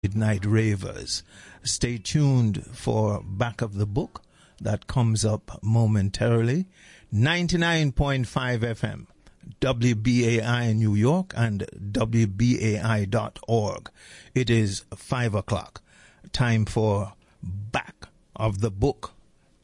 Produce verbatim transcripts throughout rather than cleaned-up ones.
Midnight Ravers. Stay tuned for Back of the Book. That comes up momentarily. ninety-nine point five F M, W B A I New York and W B A I dot org. It is five o'clock. Time for Back of the Book.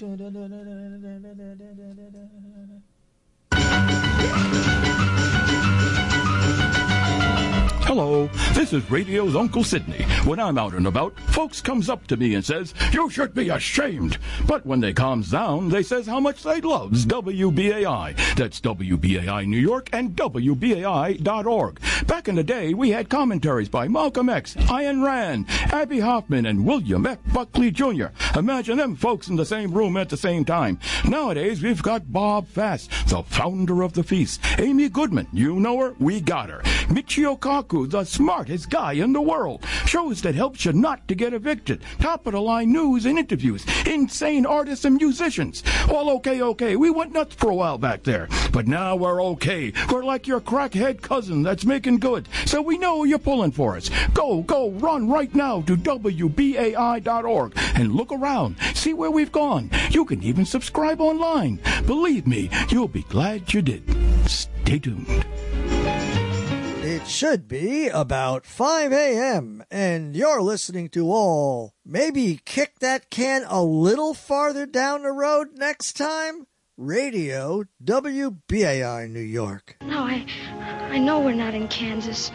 Hello, this is Radio's Uncle Sydney. When I'm out and about, folks comes up to me and says, "You should be ashamed." But when they calms down, they says how much they loves W B A I. That's W B A I New York and W B A I dot org. Back in the day, we had commentaries by Malcolm X, Ayn Rand, Abby Hoffman, and William F. Buckley Junior Imagine them folks in the same room at the same time. Nowadays, we've got Bob Fast, the founder of the feast. Amy Goodman, you know her? We got her. Michio Kaku, the smartest guy in the world. Shows that helps you not to get evicted. Top-of-the-line news and interviews. Insane artists and musicians. All okay, okay. We went nuts for a while back there. But now we're okay. We're like your crackhead cousin that's making good. So we know you're pulling for us. Go, go, run right now to W B A I dot org and look around. See where we've gone. You can even subscribe online. Believe me, you'll be glad you did. Stay tuned. It should be about five a.m. and you're listening to all. Maybe kick that can a little farther down the road next time? Radio W B A I New York. No, I, I know we're not in Kansas.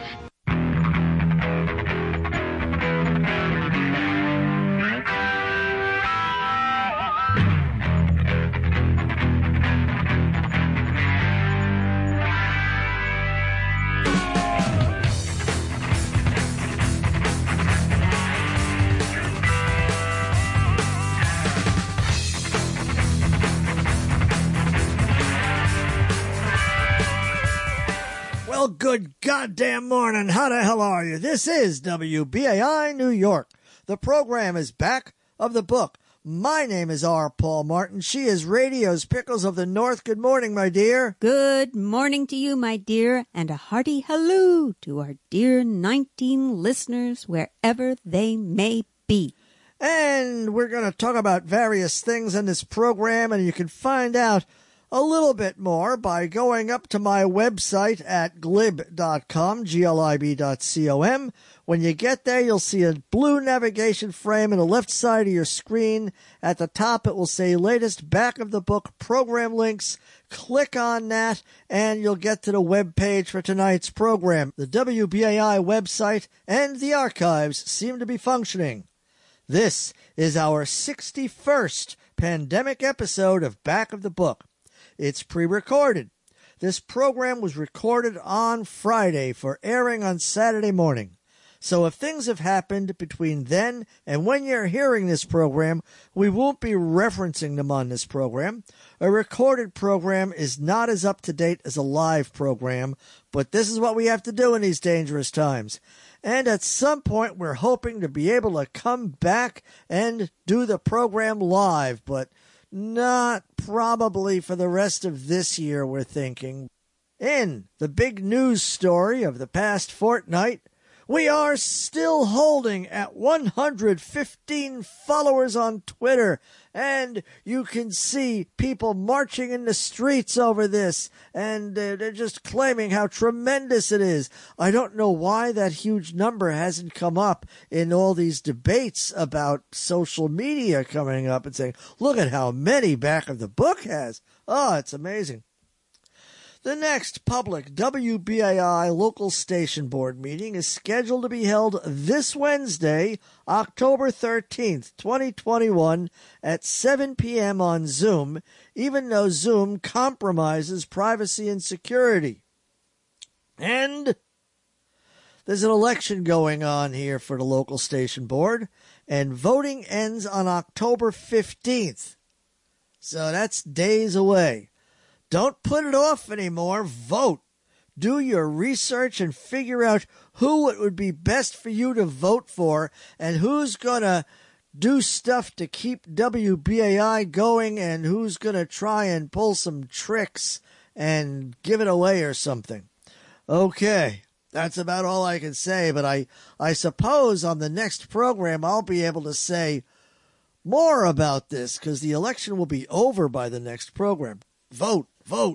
Well, good goddamn morning. How the hell are you? This is W B A I New York. The program is Back of the Book. My name is R. Paul Martin. She is Radio's Pickles of the North. Good morning, my dear. Good morning to you, my dear, and a hearty hello to our dear nineteen listeners wherever they may be. And we're going to talk about various things in this program, and you can find out a little bit more by going up to my website at glib dot com, G L I B dot com. When you get there, you'll see a blue navigation frame on the left side of your screen. At the top, it will say latest Back of the Book program links. Click on that, and you'll get to the web page for tonight's program. The W B A I website and the archives seem to be functioning. This is our sixty-first pandemic episode of Back of the Book. It's pre-recorded. This program was recorded on Friday for airing on Saturday morning. So if things have happened between then and when you're hearing this program, we won't be referencing them on this program. A recorded program is not as up-to-date as a live program, but this is what we have to do in these dangerous times. And at some point, we're hoping to be able to come back and do the program live, but not probably for the rest of this year, we're thinking. In the big news story of the past fortnight, we are still holding at one hundred fifteen followers on Twitter, and you can see people marching in the streets over this, and uh, they're just claiming how tremendous it is. I don't know why that huge number hasn't come up in all these debates about social media coming up and saying, look at how many Back of the Book has. Oh, it's amazing. The next public W B A I local station board meeting is scheduled to be held this Wednesday, October thirteenth, twenty twenty-one, at seven p.m. on Zoom, even though Zoom compromises privacy and security. And there's an election going on here for the local station board, and voting ends on October fifteenth. So that's days away. Don't put it off anymore. Vote. Do your research and figure out who it would be best for you to vote for and who's going to do stuff to keep W B A I going and who's going to try and pull some tricks and give it away or something. Okay. That's about all I can say, but I, I suppose on the next program I'll be able to say more about this because the election will be over by the next program. Vote, vote.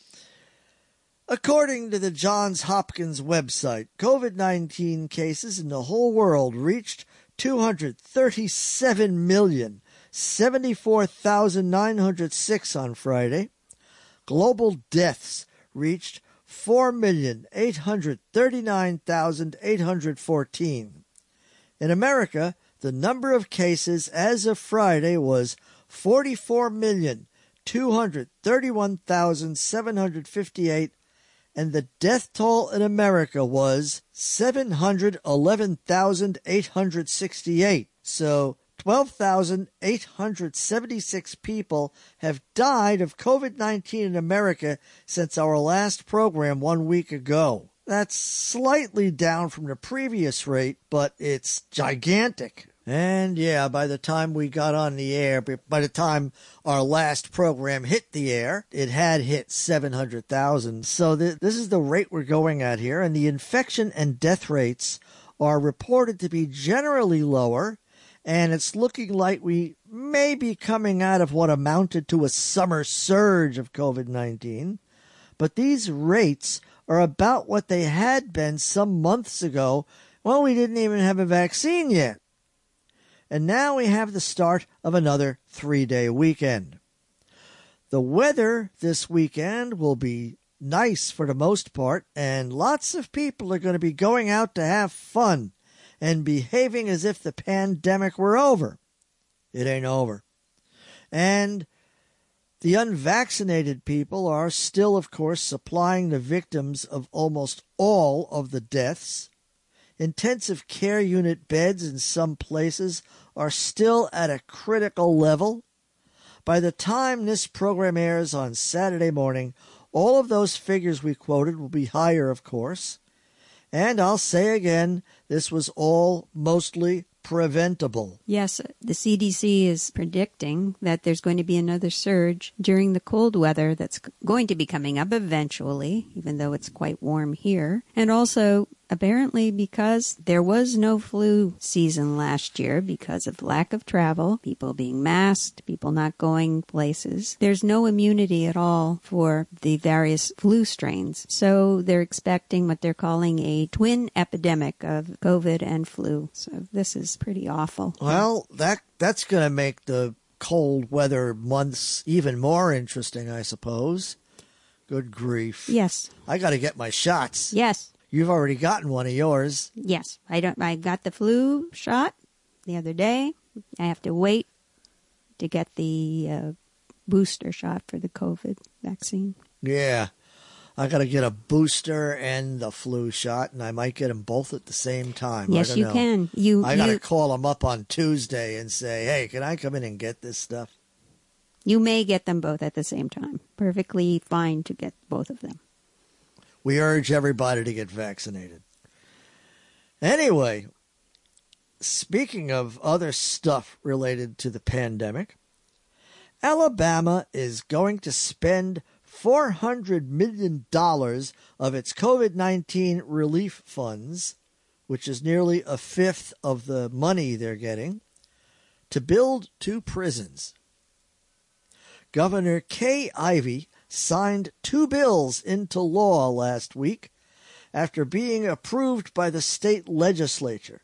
According to the Johns Hopkins website, COVID nineteen cases in the whole world reached two hundred thirty-seven million, seventy-four thousand nine hundred six on Friday. Global deaths reached four million, eight hundred thirty-nine thousand, eight hundred fourteen. In America, the number of cases as of Friday was forty-four million, two hundred thirty-one thousand, seven hundred fifty-eight, and the death toll in America was seven hundred eleven thousand, eight hundred sixty-eight. So twelve thousand, eight hundred seventy-six people have died of COVID nineteen in America since our last program one week ago. That's slightly down from the previous rate, but it's gigantic. And yeah, by the time we got on the air, by the time our last program hit the air, it had hit seven hundred thousand. So th- this is the rate we're going at here, and the infection and death rates are reported to be generally lower, and it's looking like we may be coming out of what amounted to a summer surge of COVID nineteen. But these rates are about what they had been some months ago when we didn't even have a vaccine yet. And now we have the start of another three-day weekend. The weather this weekend will be nice for the most part, and lots of people are going to be going out to have fun and behaving as if the pandemic were over. It ain't over. And the unvaccinated people are still, of course, supplying the victims of almost all of the deaths. Intensive care unit beds in some places are still at a critical level. By the time this program airs on Saturday morning, all of those figures we quoted will be higher, of course. And I'll say again, this was all mostly preventable. Yes, the C D C is predicting that there's going to be another surge during the cold weather that's going to be coming up eventually, even though it's quite warm here. And also, apparently because there was no flu season last year because of lack of travel, people being masked, people not going places, there's no immunity at all for the various flu strains. So they're expecting what they're calling a twin epidemic of COVID and flu. So this is pretty awful. Well, that that's going to make the cold weather months even more interesting, I suppose. Good grief. Yes. I got to get my shots. Yes. You've already gotten one of yours. Yes. I don't I got the flu shot the other day. I have to wait to get the uh, booster shot for the COVID vaccine. Yeah. I got to get a booster and the flu shot, and I might get them both at the same time. Yes, I don't you know. can. You, I got to you, call them up on Tuesday and say, hey, can I come in and get this stuff? You may get them both at the same time. Perfectly fine to get both of them. We urge everybody to get vaccinated. Anyway, speaking of other stuff related to the pandemic, Alabama is going to spend four hundred million dollars of its COVID nineteen relief funds, which is nearly a fifth of the money they're getting, to build two prisons. Governor Kay Ivey signed two bills into law last week after being approved by the state legislature.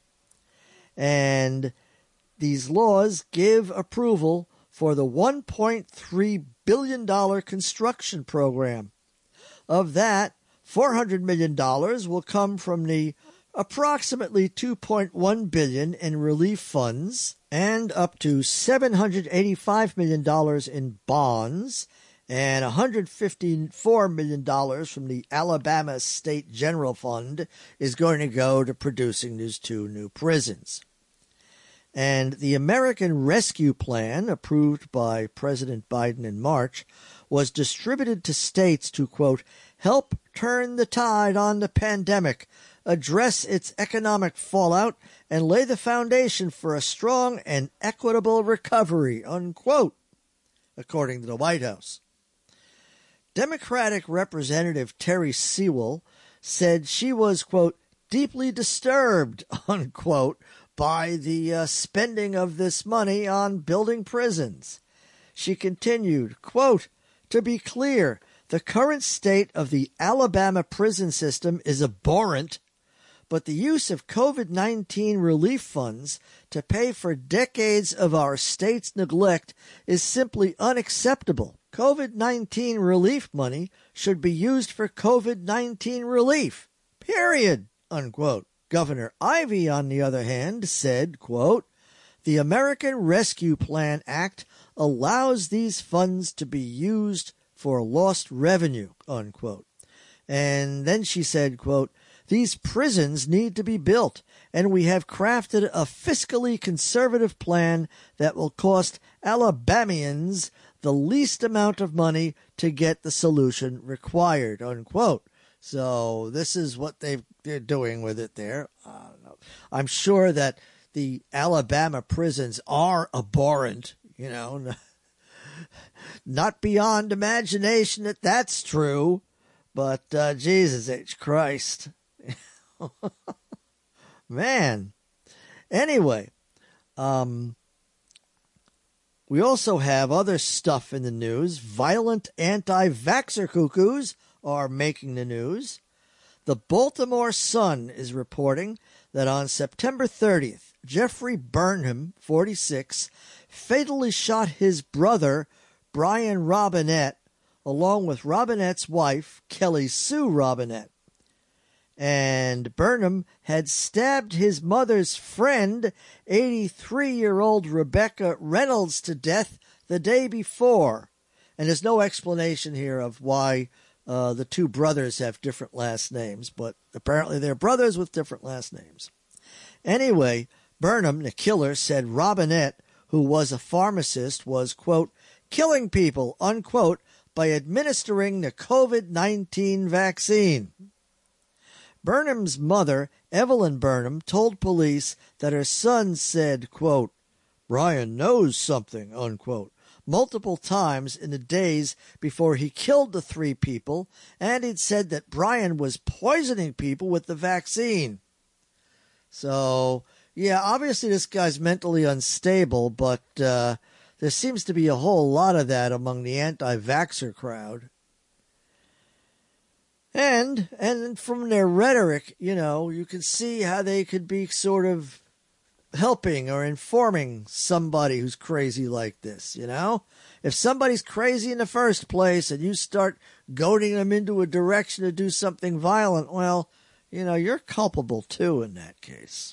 And these laws give approval for the one point three billion dollars construction program. Of that, four hundred million dollars will come from the approximately two point one billion dollars in relief funds and up to seven hundred eighty-five million dollars in bonds and one hundred fifty-four million dollars from the Alabama State General Fund is going to go to producing these two new prisons. And the American Rescue Plan, approved by President Biden in March, was distributed to states to, quote, help turn the tide on the pandemic, address its economic fallout, and lay the foundation for a strong and equitable recovery, unquote, according to the White House. Democratic Representative Terry Sewell said she was, quote, deeply disturbed, unquote, by the uh, spending of this money on building prisons. She continued, quote, to be clear, the current state of the Alabama prison system is abhorrent, but the use of COVID nineteen relief funds to pay for decades of our state's neglect is simply unacceptable. COVID nineteen relief money should be used for COVID nineteen relief, period, unquote. Governor Ivey, on the other hand, said, quote, the American Rescue Plan Act allows these funds to be used for lost revenue, unquote. And then she said, quote, these prisons need to be built, and we have crafted a fiscally conservative plan that will cost Alabamians the least amount of money to get the solution required, unquote. So this is what they've, they're doing with it there. I don't know. I'm sure that the Alabama prisons are abhorrent, you know, not beyond imagination that that's true, but uh, Jesus H. Christ. Man. Anyway, um, we also have other stuff in the news. Violent anti-vaxxer cuckoos are making the news. The Baltimore Sun is reporting that on September thirtieth, Jeffrey Burnham, forty-six, fatally shot his brother, Brian Robinette, along with Robinette's wife, Kelly Sue Robinette. And Burnham had stabbed his mother's friend, eighty-three-year-old Rebecca Reynolds, to death the day before. And there's no explanation here of why uh, the two brothers have different last names, but apparently they're brothers with different last names. Anyway, Burnham, the killer, said Robinette, who was a pharmacist, was, quote, killing people, unquote, by administering the COVID nineteen vaccine. Burnham's mother, Evelyn Burnham, told police that her son said, quote, Brian knows something, unquote, multiple times in the days before he killed the three people, and he'd said that Brian was poisoning people with the vaccine. So, yeah, obviously this guy's mentally unstable, but uh, there seems to be a whole lot of that among the anti-vaxxer crowd. And and from their rhetoric, you know, you can see how they could be sort of helping or informing somebody who's crazy like this, you know? If somebody's crazy in the first place and you start goading them into a direction to do something violent, well, you know, you're culpable too in that case.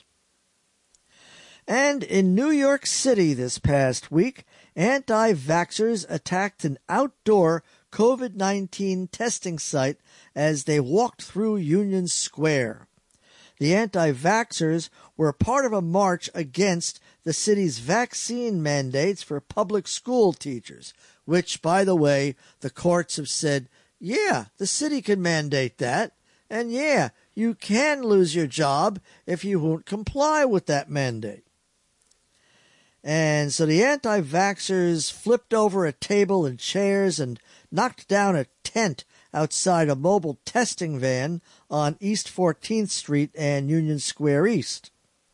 And in New York City this past week, anti-vaxxers attacked an outdoor COVID nineteen testing site as they walked through Union Square. The anti-vaxxers were part of a march against the city's vaccine mandates for public school teachers, which, by the way, the courts have said, yeah, the city can mandate that, and yeah, you can lose your job if you won't comply with that mandate. And so the anti-vaxxers flipped over a table and chairs and knocked down a tent outside a mobile testing van on East fourteenth Street and Union Square East.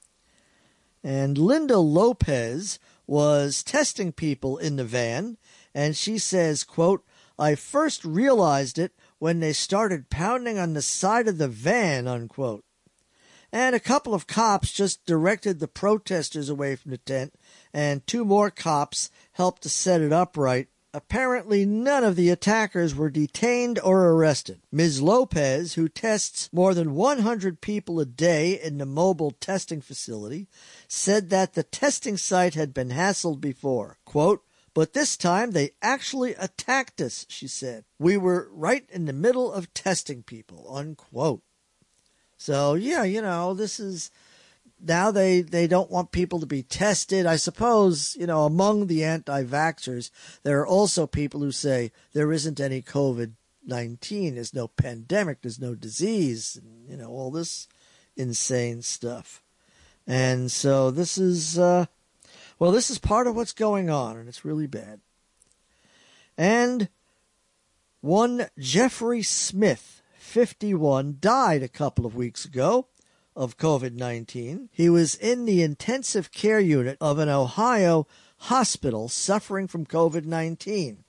And Linda Lopez was testing people in the van, and she says, quote, I first realized it when they started pounding on the side of the van, unquote. And a couple of cops just directed the protesters away from the tent, and two more cops helped to set it upright. Apparently, none of the attackers were detained or arrested. Miz Lopez, who tests more than one hundred people a day in the mobile testing facility, said that the testing site had been hassled before. Quote, but this time they actually attacked us, she said. We were right in the middle of testing people, unquote. So, yeah, you know, this is... Now they, they don't want people to be tested. I suppose, you know, among the anti-vaxxers, there are also people who say there isn't any COVID nineteen, there's no pandemic, there's no disease, and, you know, all this insane stuff. And so this is, uh, well, this is part of what's going on, and it's really bad. And one Jeffrey Smith, fifty-one, died a couple of weeks ago of COVID nineteen. He was in the intensive care unit of an Ohio hospital suffering from COVID nineteen.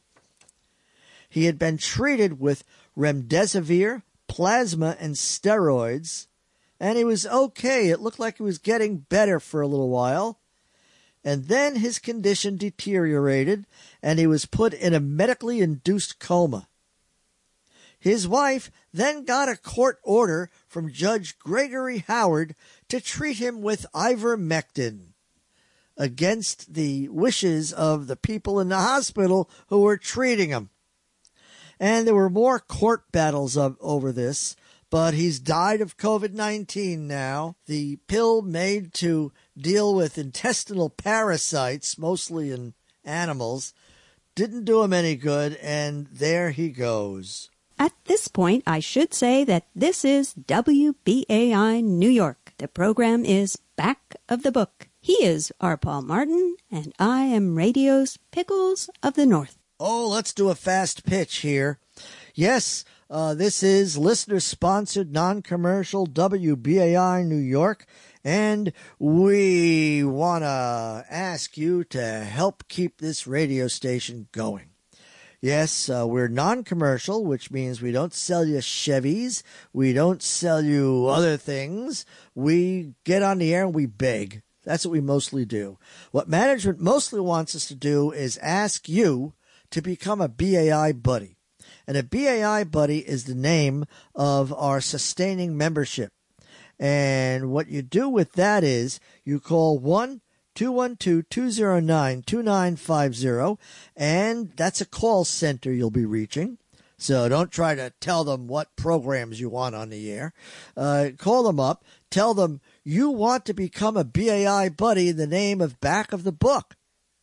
He had been treated with remdesivir, plasma, and steroids, and he was okay. It looked like he was getting better for a little while. And then his condition deteriorated, and he was put in a medically induced coma. His wife then got a court order from Judge Gregory Howard to treat him with ivermectin, against the wishes of the people in the hospital who were treating him. And there were more court battles of, over this, but he's died of COVID nineteen now. The pill made to deal with intestinal parasites, mostly in animals, didn't do him any good, and there he goes. At this point, I should say that this is W B A I New York. The program is Back of the Book. He is R. Paul Martin, and I am radio's Pickles of the North. Oh, let's do a fast pitch here. Yes, uh, this is listener-sponsored, non-commercial W B A I New York, and we want to ask you to help keep this radio station going. Yes, uh, we're non-commercial, which means we don't sell you Chevys. We don't sell you other things. We get on the air and we beg. That's what we mostly do. What management mostly wants us to do is ask you to become a B A I buddy. And a B A I buddy is the name of our sustaining membership. And what you do with that is you call one two one two, two zero nine, two nine five zero, and that's a call center you'll be reaching. So don't try to tell them what programs you want on the air. Uh, call them up. Tell them you want to become a B A I buddy in the name of Back of the Book.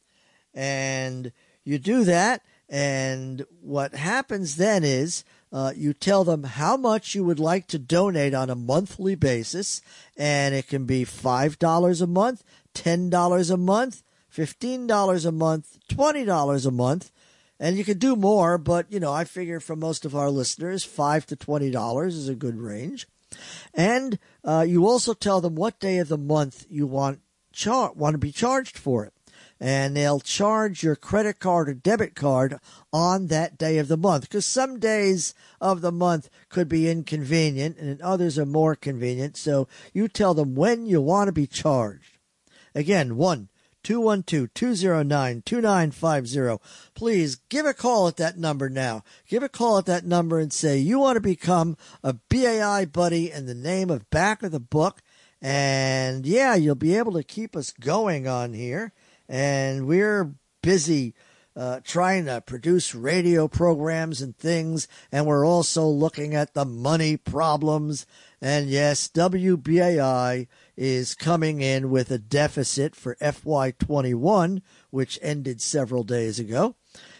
And you do that, and what happens then is uh, you tell them how much you would like to donate on a monthly basis, and it can be five dollars a month, ten dollars a month, fifteen dollars a month, twenty dollars a month. And you can do more, but, you know, I figure for most of our listeners, five to twenty dollars is a good range. And uh, you also tell them what day of the month you want char- want to be charged for it. And they'll charge your credit card or debit card on that day of the month. Because some days of the month could be inconvenient and others are more convenient. So you tell them when you want to be charged. Again, one two one two, two zero nine, two nine five zero. Please give a call at that number now. Give a call at that number and say you want to become a B A I buddy in the name of Back of the Book. And yeah, you'll be able to keep us going on here. And we're busy uh, trying to produce radio programs and things. And we're also looking at the money problems. And yes, W B A I is coming in with a deficit for F Y twenty-one, which ended several days ago.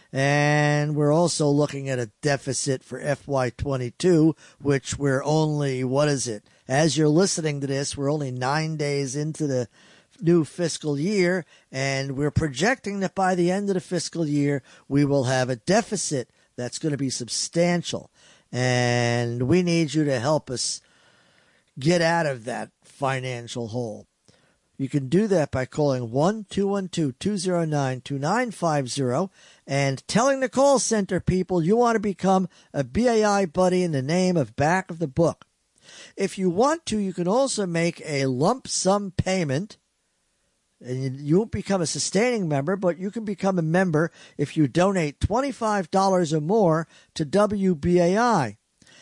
And we're also looking at a deficit for F Y twenty-two, which we're only, what is it? As you're listening to this, we're only nine days into the new fiscal year, and we're projecting that by the end of the fiscal year, we will have a deficit that's going to be substantial. And we need you to help us get out of that financial hole. You can do that by calling one two one two, two zero nine, two nine five zero and telling the call center people you want to become a B A I buddy in the name of Back of the Book. If you want to, you can also make a lump sum payment, and you won't become a sustaining member, but you can become a member if you donate twenty-five dollars or more to W B A I.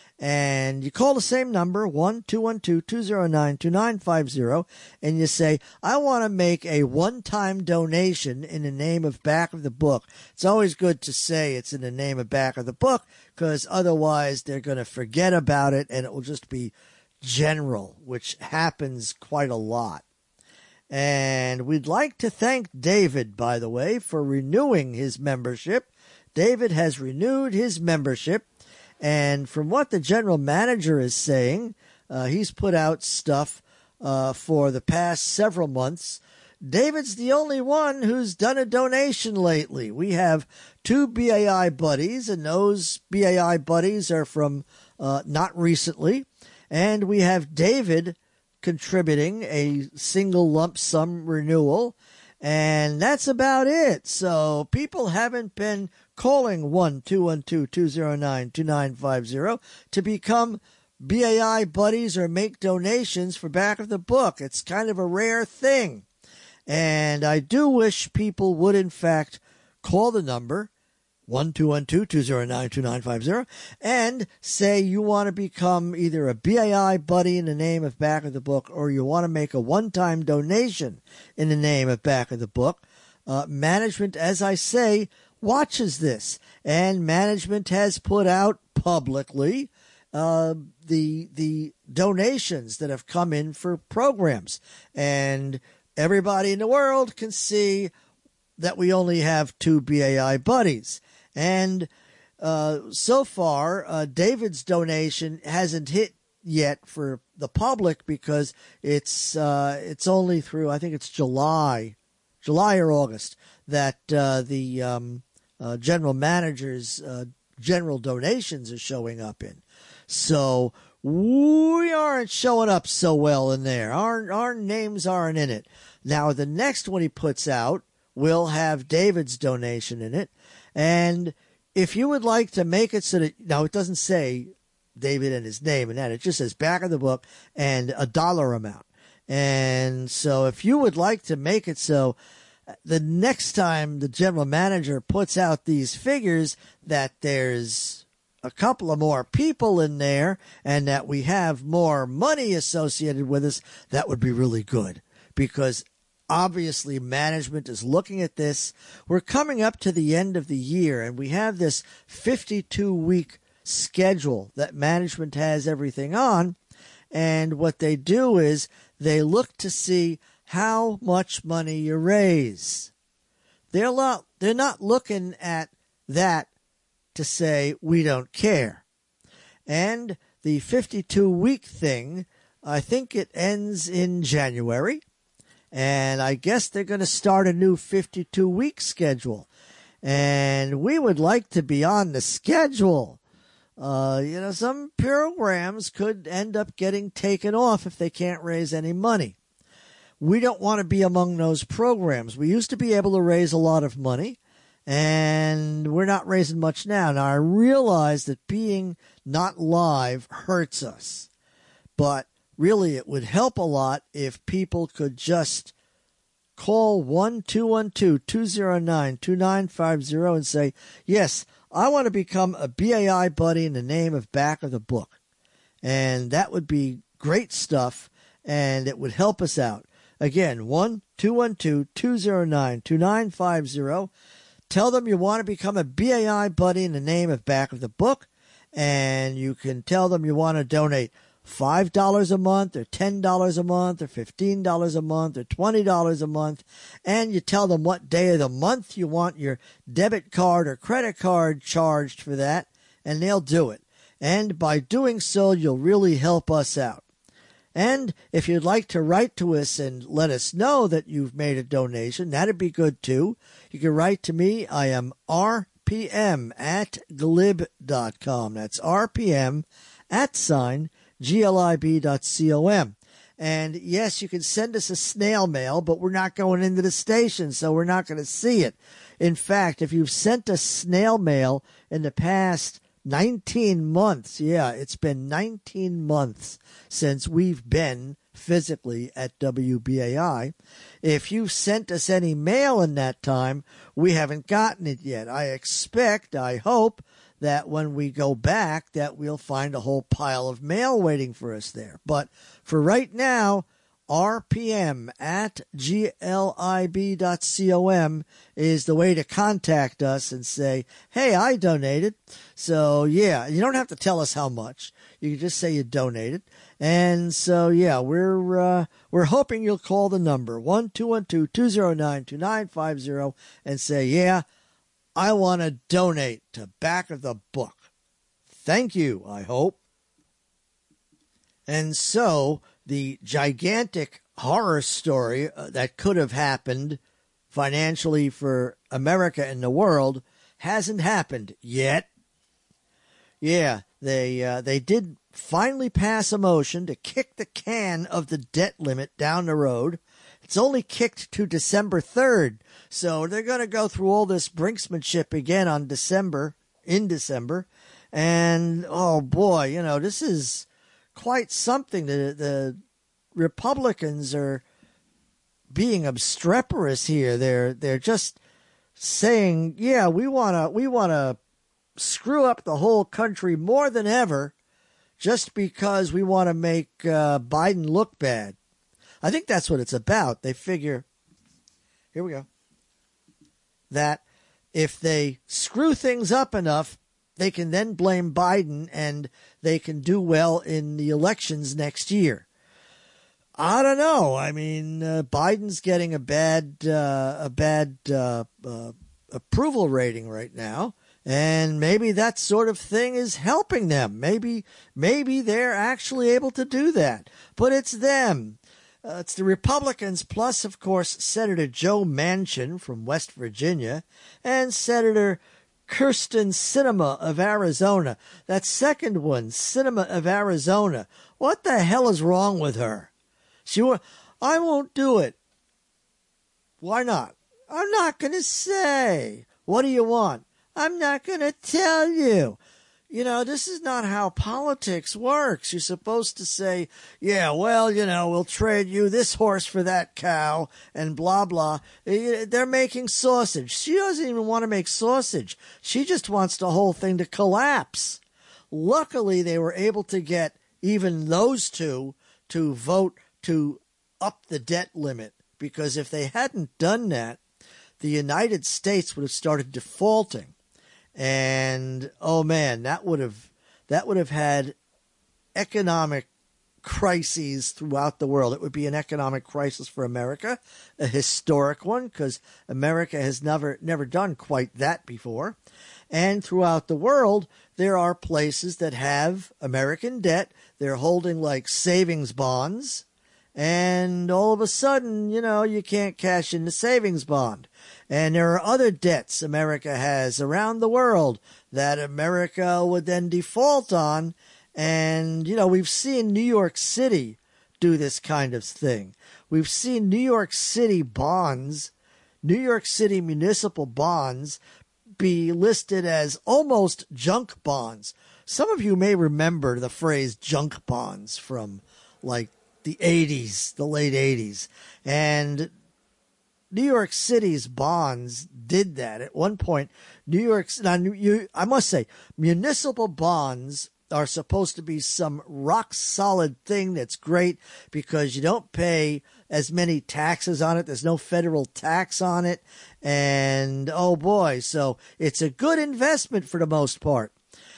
And you call the same number, one two one two, two zero nine, two nine five zero, and you say, I want to make a one-time donation in the name of Back of the Book. It's always good to say it's in the name of Back of the Book, because otherwise they're going to forget about it, and it will just be general, which happens quite a lot. And we'd like to thank David, by the way, for renewing his membership. David has renewed his membership. And from what the general manager is saying, uh, he's put out stuff uh, for the past several months. David's the only one who's done a donation lately. We have two B A I buddies, and those B A I buddies are from uh, not recently. And we have David contributing a single lump sum renewal. And that's about it. So people haven't been calling one two one two, two zero nine, two nine five zero to become B A I buddies or make donations for Back of the Book. It's kind of a rare thing. And I do wish people would, in fact, call the number one two one two, two zero nine, two nine five zero and say you want to become either a B A I buddy in the name of Back of the Book or you want to make a one-time donation in the name of Back of the Book. Uh, management, as I say, watches this, and management has put out publicly uh, the the donations that have come in for programs, and everybody in the world can see that we only have two B A I buddies. And uh, so far, uh, David's donation hasn't hit yet for the public because it's uh, it's only through, I think it's July, July or August, that uh, the um, uh, general manager's uh, general donations are showing up in. So we aren't showing up so well in there. Our, our names aren't in it. Now, the next one he puts out will have David's donation in it. And if you would like to make it so that, now it doesn't say David and his name and that, it just says Back of the Book and a dollar amount. And so if you would like to make it so the next time the general manager puts out these figures that there's a couple of more people in there and that we have more money associated with us, that would be really good, because obviously management is looking at this. We're coming up to the end of the year and we have this fifty-two week schedule that management has everything on. And what they do is they look to see how much money you raise. They're not, they're not looking at that to say we don't care. And the fifty-two week thing, I think it ends in January. And I guess they're going to start a new fifty-two week schedule. And we would like to be on the schedule. Uh, you know, some programs could end up getting taken off if they can't raise any money. We don't want to be among those programs. We used to be able to raise a lot of money, and we're not raising much now. Now, I realize that being not live hurts us, but really, it would help a lot if people could just call one two one two, two zero nine, two nine five zero and say, yes, I want to become a B A I buddy in the name of Back of the Book. And that would be great stuff, and it would help us out. Again, one two one two, two zero nine, two nine five zero. Tell them you want to become a B A I buddy in the name of Back of the Book, and you can tell them you want to donate five dollars a month or ten dollars a month or fifteen dollars a month or twenty dollars a month, and you tell them what day of the month you want your debit card or credit card charged for that, and they'll do it. And by doing so, you'll really help us out. And if you'd like to write to us and let us know that you've made a donation, that'd be good too. You can write to me. I am R P M at glib dot com. That's R P M at sign G L I B dot com. And yes, you can send us a snail mail, but we're not going into the station, so we're not going to see it. In fact, if you've sent us snail mail in the past nineteen months, yeah, it's been nineteen months since we've been physically at W B A I. If you've sent us any mail in that time, we haven't gotten it yet. I expect, I hope, that when we go back that we'll find a whole pile of mail waiting for us there. But for right now, R P M at G L I B dot com is the way to contact us and say, hey, I donated. So, yeah, you don't have to tell us how much. You can just say you donated. And so, yeah, we're uh, we're hoping you'll call the number one two one two, two zero nine, two nine five zero and say, yeah, I want to donate to Back of the Book. Thank you, I hope. And so the gigantic horror story that could have happened financially for America and the world hasn't happened yet. Yeah, They uh, they did finally pass a motion to kick the can of the debt limit down the road. It's only kicked to December third, so they're going to go through all this brinksmanship again on December, in December. And, oh boy, you know, this is quite something. The, the Republicans are being obstreperous here. They're they're just saying, yeah, we want to we want to screw up the whole country more than ever just because we want to make uh, Biden look bad. I think that's what it's about. They figure, here we go, that if they screw things up enough, they can then blame Biden and they can do well in the elections next year. I don't know. I mean, uh, Biden's getting a bad uh, a bad uh, uh, approval rating right now, and maybe that sort of thing is helping them. Maybe maybe they're actually able to do that. But it's them. Uh, it's the Republicans, plus, of course, Senator Joe Manchin from West Virginia and Senator Kyrsten Sinema of Arizona. That second one, Sinema of Arizona. What the hell is wrong with her? She won't, I won't do it. Why not? I'm not going to say. What do you want? I'm not going to tell you. You know, this is not how politics works. You're supposed to say, yeah, well, you know, we'll trade you this horse for that cow and blah, blah. They're making sausage. She doesn't even want to make sausage. She just wants the whole thing to collapse. Luckily, they were able to get even those two to vote to up the debt limit, because if they hadn't done that, the United States would have started defaulting. And, oh man, that would have that would have had economic crises throughout the world. It would be an economic crisis for America, a historic one, because America has never never done quite that before. And throughout the world, there are places that have American debt. They're holding like savings bonds. And all of a sudden, you know, you can't cash in the savings bond. And there are other debts America has around the world that America would then default on. And, you know, we've seen New York City do this kind of thing. We've seen New York City bonds, New York City municipal bonds, be listed as almost junk bonds. Some of you may remember the phrase junk bonds from, like, the eighties, the late eighties. And New York City's bonds did that. At one point, New York's, now, you, I must say, municipal bonds are supposed to be some rock solid thing that's great because you don't pay as many taxes on it. There's no federal tax on it. And, oh boy, so it's a good investment for the most part.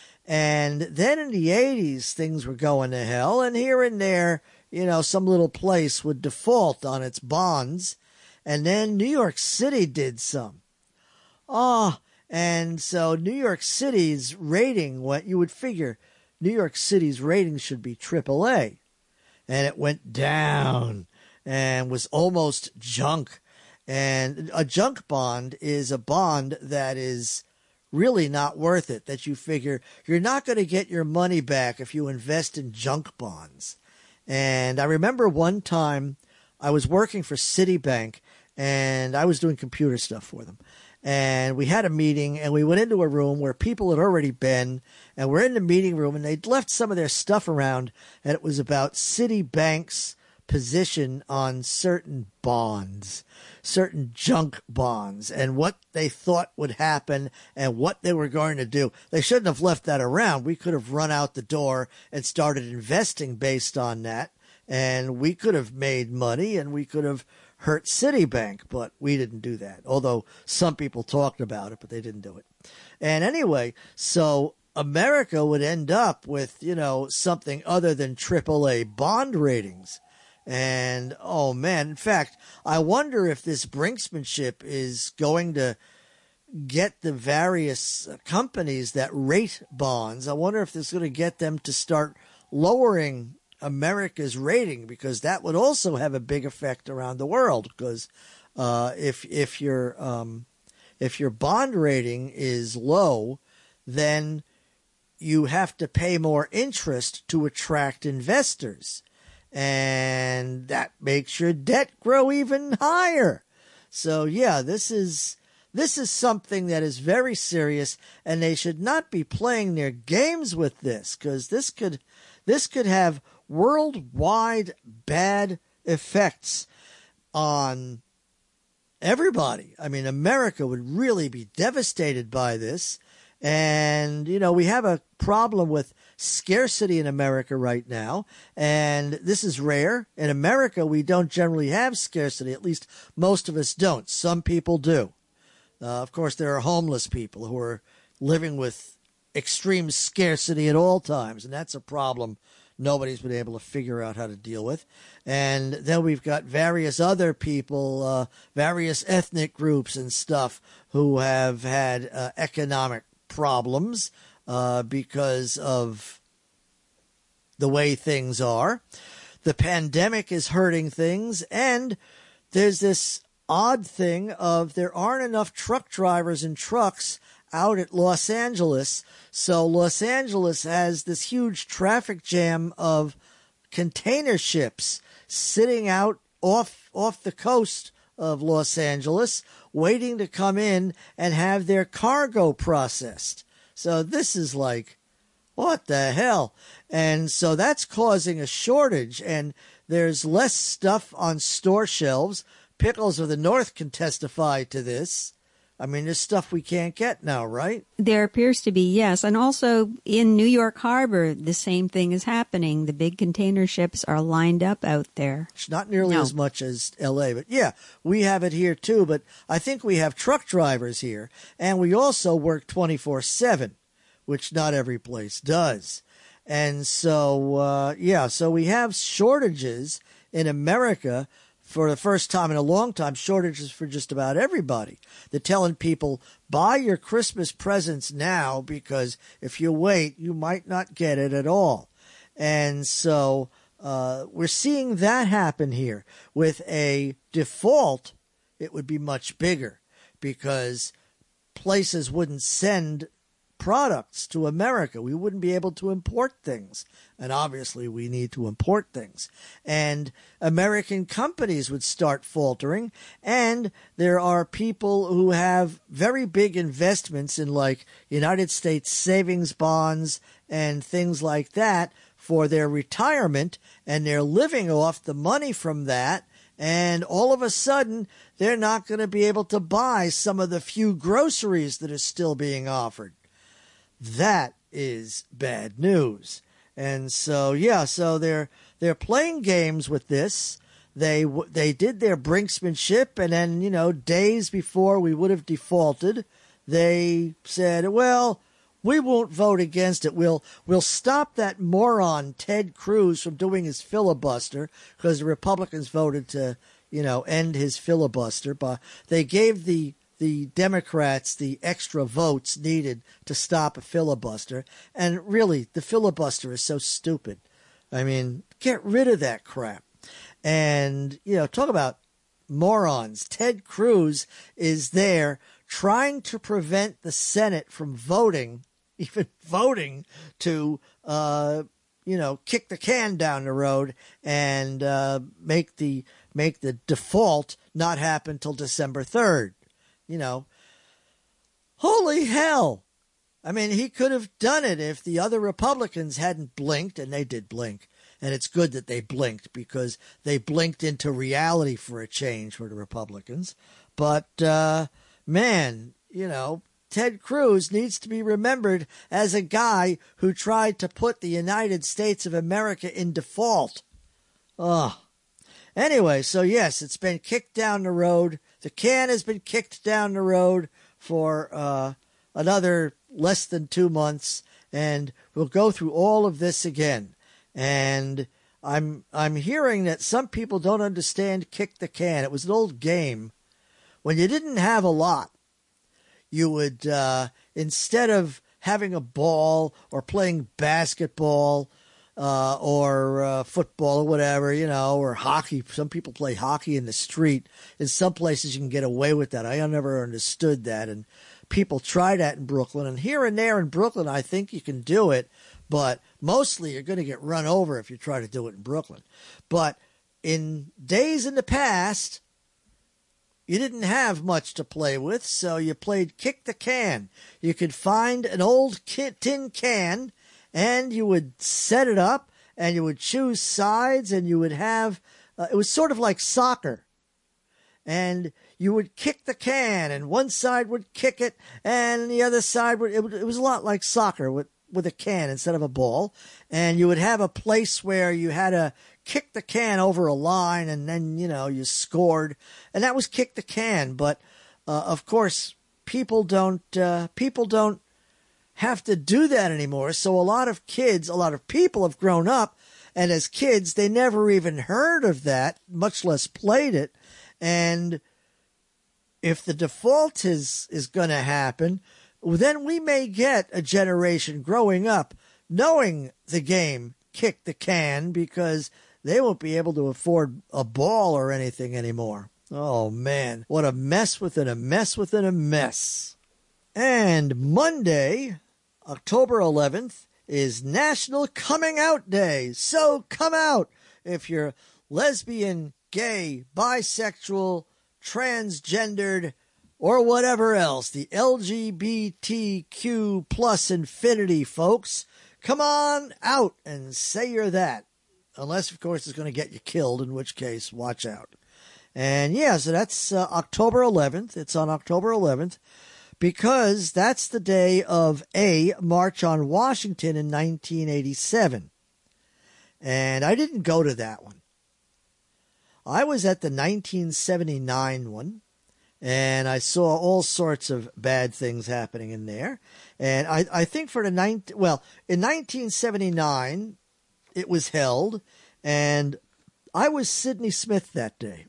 And then in the eighties, things were going to hell. And here and there, you know, some little place would default on its bonds. And then New York City did some. Oh, and so New York City's rating went, you would figure New York City's rating should be triple A. And it went down and was almost junk. And a junk bond is a bond that is really not worth it, that you figure you're not going to get your money back if you invest in junk bonds. And I remember one time I was working for Citibank and I was doing computer stuff for them. And we had a meeting and we went into a room where people had already been, and we're in the meeting room and they'd left some of their stuff around, and it was about Citibank's position on certain bonds, certain junk bonds, and what they thought would happen and what they were going to do. They shouldn't have left that around. We could have run out the door and started investing based on that, and we could have made money and we could have hurt Citibank, but we didn't do that. Although some people talked about it, but they didn't do it. And anyway, so America would end up with, you know, something other than triple A bond ratings. And, oh man, in fact, I wonder if this brinksmanship is going to get the various companies that rate bonds, I wonder if it's going to get them to start lowering America's rating, because that would also have a big effect around the world. Because uh, if if your um, if your bond rating is low, then you have to pay more interest to attract investors. And that makes your debt grow even higher. So, yeah, this is this is something that is very serious, and they should not be playing their games with this, because this could this could have worldwide bad effects on everybody. I mean, America would really be devastated by this. And, you know, we have a problem with scarcity in America right now, and this is rare. In America, we don't generally have scarcity. At least most of us don't. Some people do. Uh, of course, there are homeless people who are living with extreme scarcity at all times, and that's a problem nobody's been able to figure out how to deal with. And then we've got various other people, uh, various ethnic groups and stuff who have had uh, economic problems uh, because of the way things are. The pandemic is hurting things, and there's this odd thing of there aren't enough truck drivers and trucks out at Los Angeles. So Los Angeles has this huge traffic jam of container ships sitting out off off the coast of Los Angeles, waiting to come in and have their cargo processed. So this is like, what the hell? And so that's causing a shortage, and there's less stuff on store shelves. Pickles of the North can testify to this. I mean, there's stuff we can't get now, right? There appears to be, yes. And also in New York Harbor, the same thing is happening. The big container ships are lined up out there. It's not nearly no. as much as L A, but yeah, we have it here too. But I think we have truck drivers here, and we also work twenty-four seven, which not every place does. And so, uh, yeah, so we have shortages in America for the first time in a long time, shortages for just about everybody. They're telling people, buy your Christmas presents now, because if you wait, you might not get it at all. And so uh, we're seeing that happen here. With a default, it would be much bigger, because places wouldn't send products to America. We wouldn't be able to import things. And obviously we need to import things. And American companies would start faltering. And there are people who have very big investments in, like, United States savings bonds and things like that for their retirement. And they're living off the money from that. And all of a sudden, they're not going to be able to buy some of the few groceries that are still being offered. That is bad news. And so, yeah, so they're they're playing games with this. They they did their brinksmanship, and then, you know, days before we would have defaulted, they said, well, we won't vote against it. We'll we'll stop that moron Ted Cruz from doing his filibuster, because the Republicans voted to, you know, end his filibuster. But they gave the the Democrats the extra votes needed to stop a filibuster. And really, the filibuster is so stupid. I mean, get rid of that crap. And, you know, talk about morons. Ted Cruz is there trying to prevent the Senate from voting, even voting to, uh, you know, kick the can down the road and uh, make the make the default not happen till December third. You know, holy hell. I mean, he could have done it if the other Republicans hadn't blinked, and they did blink. And it's good that they blinked, because they blinked into reality for a change for the Republicans. But, uh, man, you know, Ted Cruz needs to be remembered as a guy who tried to put the United States of America in default. Ugh. Anyway, so yes, it's been kicked down the road. The can has been kicked down the road for uh, another less than two months, and we'll go through all of this again. And I'm I'm hearing that some people don't understand kick the can. It was an old game. When you didn't have a lot, you would, uh, instead of having a ball or playing basketball, Uh, or uh, football or whatever, you know, or hockey. Some people play hockey in the street. In some places you can get away with that. I never understood that. And people try that in Brooklyn. And here and there in Brooklyn, I think you can do it, but mostly you're going to get run over if you try to do it in Brooklyn. But in days in the past, you didn't have much to play with, so you played kick the can. You could find an old tin can, and you would set it up, and you would choose sides, and you would have, uh, it was sort of like soccer. And you would kick the can, and one side would kick it, and the other side would, it, would, it was a lot like soccer with, with a can instead of a ball. And you would have a place where you had to kick the can over a line, and then, you know, you scored, and that was kick the can. But, uh, of course, people don't, uh, people don't have to do that anymore. So a lot of kids, a lot of people have grown up, and as kids, they never even heard of that, much less played it. And if the default is, is going to happen, then we may get a generation growing up knowing the game kick the can, because they won't be able to afford a ball or anything anymore. Oh, man. What a mess within a mess within a mess. And Monday, October eleventh, is National Coming Out Day. So come out if you're lesbian, gay, bisexual, transgendered, or whatever else. The L G B T Q plus infinity, folks. Come on out and say you're that. Unless, of course, it's going to get you killed, in which case, watch out. And, yeah, so that's uh, October eleventh. It's on October eleventh because that's the day of a March on Washington in nineteen eighty-seven. And I didn't go to that one. I was at the nineteen seventy-nine one, and I saw all sorts of bad things happening in there. And I, I think for the ninth, well, in nineteen seventy-nine, it was held, and I was Sidney Smith that day.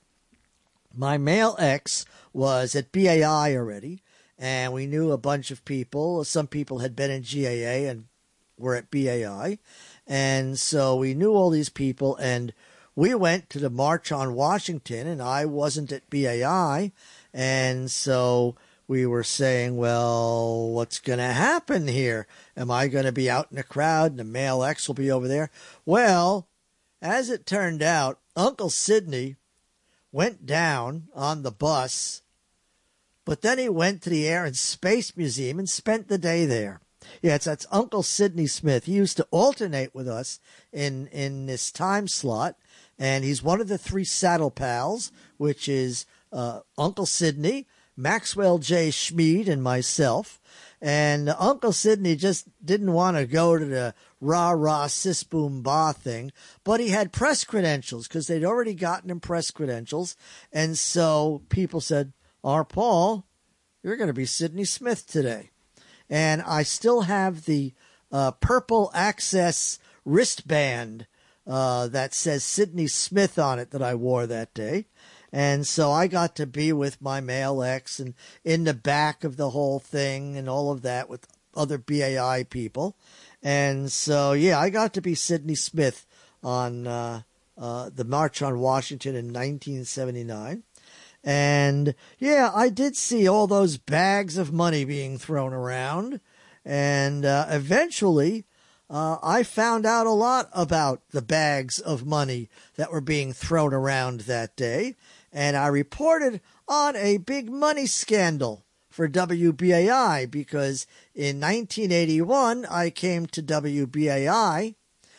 My male ex was at B A I already, and we knew a bunch of people. Some people had been in G A A and were at B A I, and so we knew all these people, and we went to the March on Washington, and I wasn't at B A I, and so we were saying, well, what's going to happen here? Am I going to be out in the crowd and the male ex will be over there? Well, as it turned out, Uncle Sidney went down on the bus, but then he went to the Air and Space Museum and spent the day there. Yeah, it's, that's Uncle Sidney Smith. He used to alternate with us in, in this time slot, and he's one of the three Saddle Pals, which is uh, Uncle Sidney, Maxwell J. Schmid, and myself. And uh, Uncle Sidney just didn't want to go to the rah-rah sis-boom-bah thing, but he had press credentials because they'd already gotten him press credentials. And so people said, "R. Paul, you're going to be Sidney Smith today." And I still have the uh, purple Access wristband uh, that says Sidney Smith on it that I wore that day. And so I got to be with my male ex and in the back of the whole thing and all of that with other B A I people. And so, yeah, I got to be Sidney Smith on uh, uh, the March on Washington in nineteen seventy-nine. And, yeah, I did see all those bags of money being thrown around. And uh, eventually, uh, I found out a lot about the bags of money that were being thrown around that day. And I reported on a big money scandal for W B A I because in nineteen eighty-one, I came to W B A I.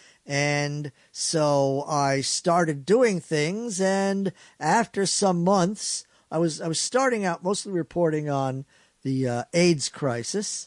And so I started doing things, and after some months, I was I was starting out mostly reporting on the uh, AIDS crisis,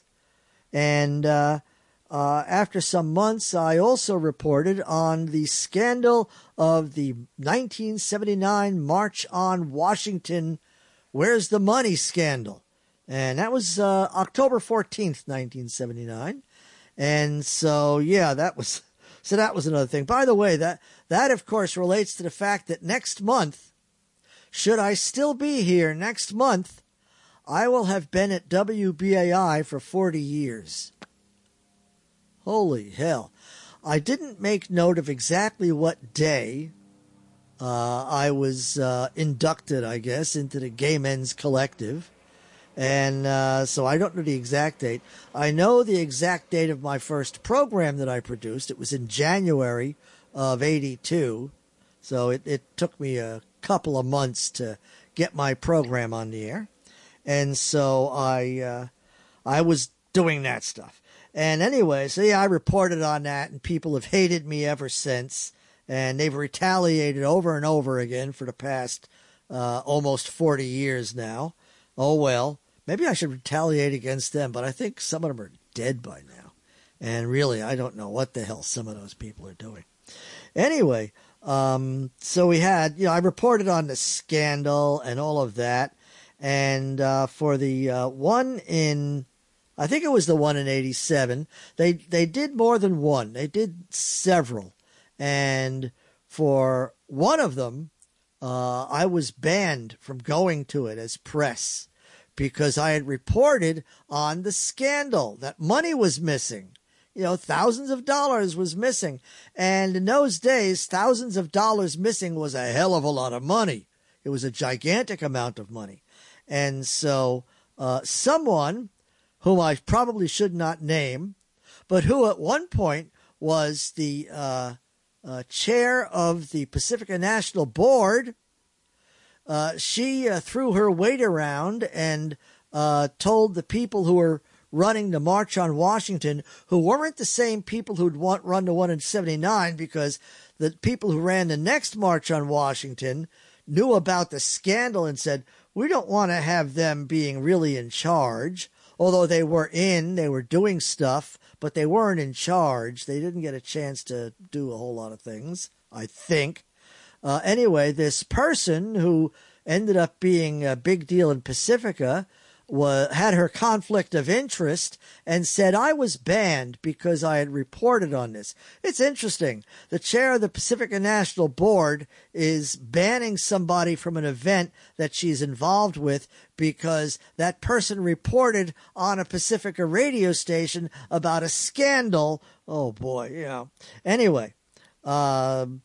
and uh, uh, after some months, I also reported on the scandal of the nineteen seventy-nine March on Washington, Where's the Money scandal, and that was uh, October fourteenth, nineteen seventy-nine, and so yeah, that was. So that was another thing. By the way, that, that, of course, relates to the fact that next month, should I still be here next month, I will have been at W B A I for forty years. Holy hell. I didn't make note of exactly what day uh, I was uh, inducted, I guess, into the Gay Men's Collective. And uh, so I don't know the exact date. I know the exact date of my first program that I produced. It was in January of eighty-two. So it, it took me a couple of months to get my program on the air. And so I uh, I was doing that stuff. And anyway, so yeah, I reported on that, and people have hated me ever since. And they've retaliated over and over again for the past uh, almost forty years now. Oh, well, maybe I should retaliate against them, but I think some of them are dead by now. And really, I don't know what the hell some of those people are doing. Anyway, um, so we had, you know, I reported on the scandal and all of that. And uh, for the uh, one in, I think it was the one in eighty-seven, they, they did more than one. They did several. And for one of them, uh, I was banned from going to it as press because I had reported on the scandal that money was missing. You know, thousands of dollars was missing. And in those days, thousands of dollars missing was a hell of a lot of money. It was a gigantic amount of money. And so uh, someone whom I probably should not name, but who at one point was the uh, uh, chair of the Pacifica National Board, uh, she uh, threw her weight around and uh, told the people who were running the March on Washington, who weren't the same people who'd want run the one in seventy-nine, because the people who ran the next March on Washington knew about the scandal and said, we don't want to have them being really in charge. Although they were in, they were doing stuff, but they weren't in charge. They didn't get a chance to do a whole lot of things, I think. Uh, anyway, this person who ended up being a big deal in Pacifica was, had her conflict of interest and said I was banned because I had reported on this. It's interesting. The chair of the Pacifica National Board is banning somebody from an event that she's involved with because that person reported on a Pacifica radio station about a scandal. Oh, boy, you know. Anyway, um,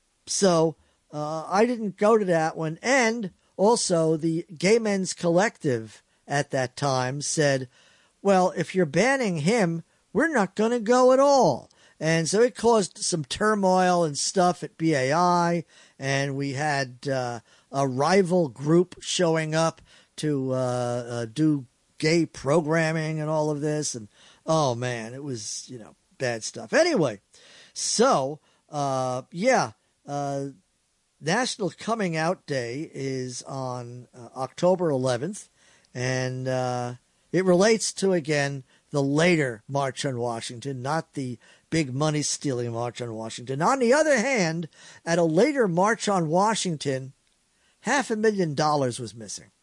so uh, I didn't go to that one. And also the Gay Men's Collective at that time said, well, if you're banning him, we're not going to go at all. And so it caused some turmoil and stuff at B A I, and we had uh, a rival group showing up to uh, uh, do gay programming and all of this. And, oh, man, it was, you know, bad stuff. Anyway, so, uh, yeah, uh, National Coming Out Day is on uh, October eleventh. And uh, it relates to, again, the later March on Washington, not the big money-stealing March on Washington. On the other hand, at a later March on Washington, half a million dollars was missing.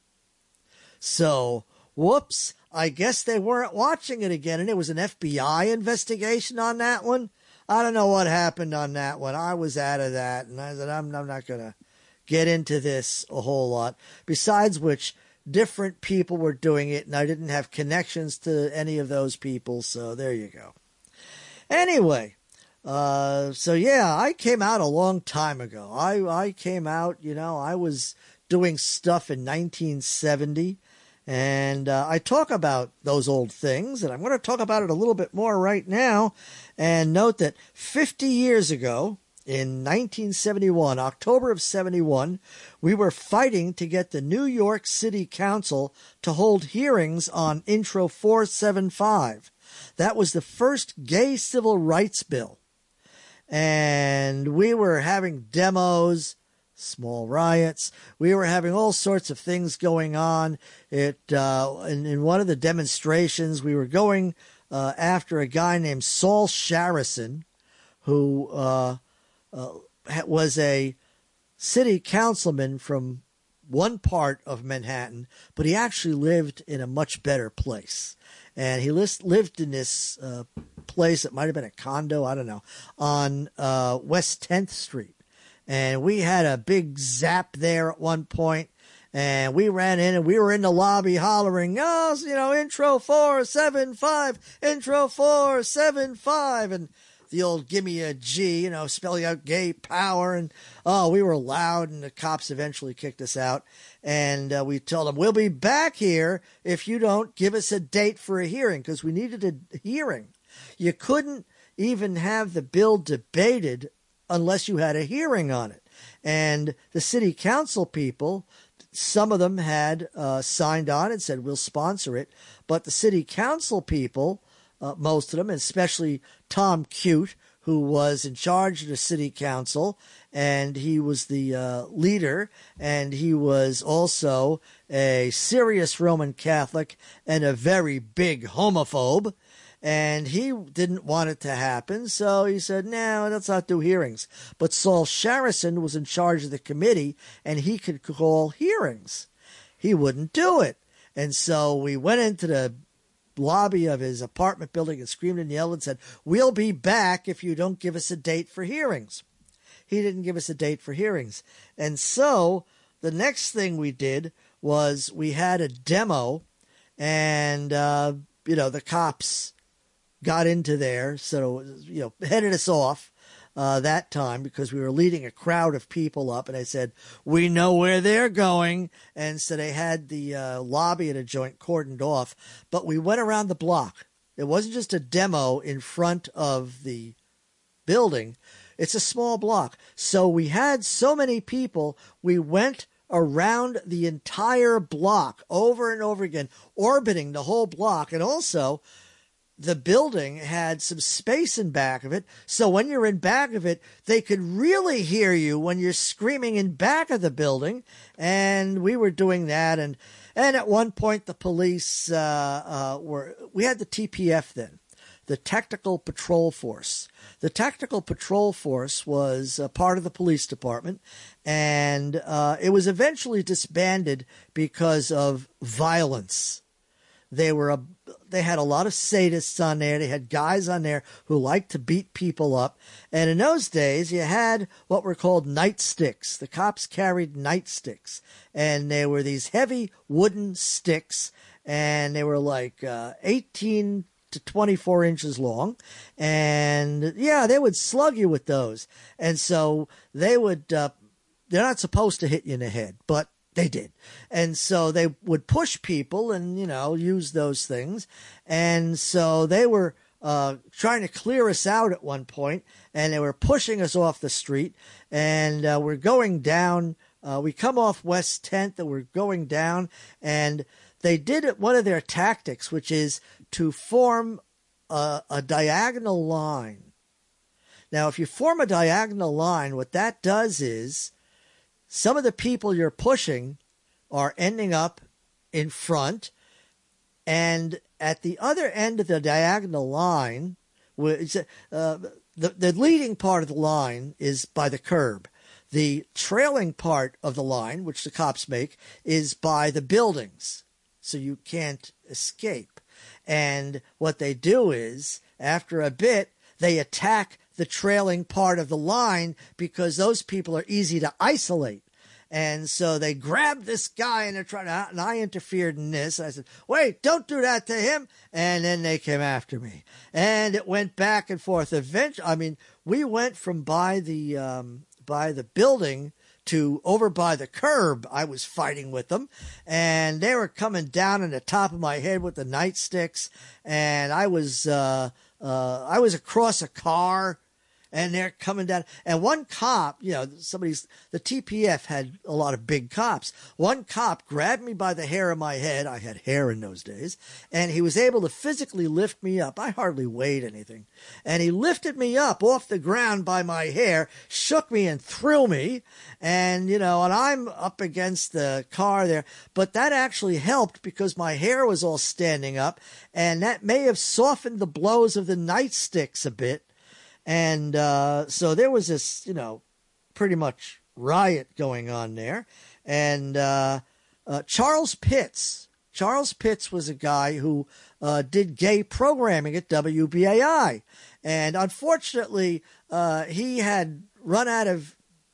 So, whoops, I guess they weren't watching it again, and it was an F B I investigation on that one. I don't know what happened on that one. I was out of that, and I said, I'm, I'm not going to get into this a whole lot. Besides which, different people were doing it, and I didn't have connections to any of those people, so there you go. Anyway, uh, so yeah, I came out a long time ago. I, I came out, you know, I was doing stuff in nineteen seventy, and uh, I talk about those old things, and I'm going to talk about it a little bit more right now, and note that fifty years ago, in nineteen seventy-one, October of seventy-one, we were fighting to get the New York City Council to hold hearings on Intro four seventy-five. That was the first gay civil rights bill. And we were having demos, small riots. We were having all sorts of things going on. It uh, in, in one of the demonstrations, we were going uh, after a guy named Saul Sharrison, who uh, uh, was a city councilman from one part of Manhattan, but he actually lived in a much better place. And he list, lived in this uh, place, it might have been a condo, I don't know, on uh, West tenth Street. And we had a big zap there at one point, and we ran in, and we were in the lobby hollering, oh, you know, intro four seven five, intro four seven five. And the old give me a G, you know, spelling out gay power. And, oh, we were loud, and the cops eventually kicked us out. And uh, we told them, we'll be back here if you don't give us a date for a hearing, because we needed a hearing. You couldn't even have the bill debated unless you had a hearing on it. And the city council people, some of them had uh, signed on and said, we'll sponsor it. But the city council people, uh, most of them, especially Tom Cute, who was in charge of the city council, and he was the uh, leader, and he was also a serious Roman Catholic and a very big homophobe. And he didn't want it to happen, so he said, no, let's not do hearings. But Saul Sharrison was in charge of the committee, and he could call hearings. He wouldn't do it. And so we went into the lobby of his apartment building and screamed and yelled and said, we'll be back if you don't give us a date for hearings. He didn't give us a date for hearings. And so the next thing we did was we had a demo, and, uh, you know, the cops got into there, so, you know, headed us off uh, that time because we were leading a crowd of people up, and I said, we know where they're going. And so they had the uh, lobby and a joint cordoned off, but we went around the block. It wasn't just a demo in front of the building. It's a small block. So we had so many people, we went around the entire block over and over again, orbiting the whole block. And also, the building had some space in back of it, so when you're in back of it, they could really hear you when you're screaming in back of the building. And we were doing that, and and at one point the police uh, uh, were. We had the T P F then, the Technical Patrol Force. The Technical Patrol Force was a part of the police department, and uh, it was eventually disbanded because of violence. They were a, they had a lot of sadists on there. They had guys on there who liked to beat people up. And in those days, you had what were called nightsticks. The cops carried nightsticks, and they were these heavy wooden sticks, and they were like uh, eighteen to twenty-four inches long. And yeah, they would slug you with those. And so they would, uh, they're not supposed to hit you in the head, but they did. And so they would push people and, you know, use those things. And so they were uh, trying to clear us out at one point, and they were pushing us off the street. And uh, we're going down. Uh, we come off West tenth, and we're going down. And they did one of their tactics, which is to form a, a diagonal line. Now, if you form a diagonal line, what that does is some of the people you're pushing are ending up in front, and at the other end of the diagonal line, which, uh, the, the leading part of the line is by the curb. The trailing part of the line, which the cops make, is by the buildings, so you can't escape. And what they do is, after a bit, they attack the trailing part of the line because those people are easy to isolate. And so they grabbed this guy, and they're trying to, and I interfered in this. I said, wait, don't do that to him. And then they came after me, and it went back and forth. Eventually, I mean, we went from by the, um, by the building to over by the curb. I was fighting with them, and they were coming down on the top of my head with the nightsticks. And I was, uh, uh, I was across a car, and they're coming down. And one cop, you know, somebody's, the T P F had a lot of big cops. One cop grabbed me by the hair of my head. I had hair in those days. And he was able to physically lift me up. I hardly weighed anything. And he lifted me up off the ground by my hair, shook me and threw me. And, you know, and I'm up against the car there. But that actually helped because my hair was all standing up. And that may have softened the blows of the nightsticks a bit. And uh, so there was this, you know, pretty much riot going on there. And uh, uh, Charles Pitts, Charles Pitts was a guy who uh, did gay programming at W B A I. And unfortunately, uh, he had run out of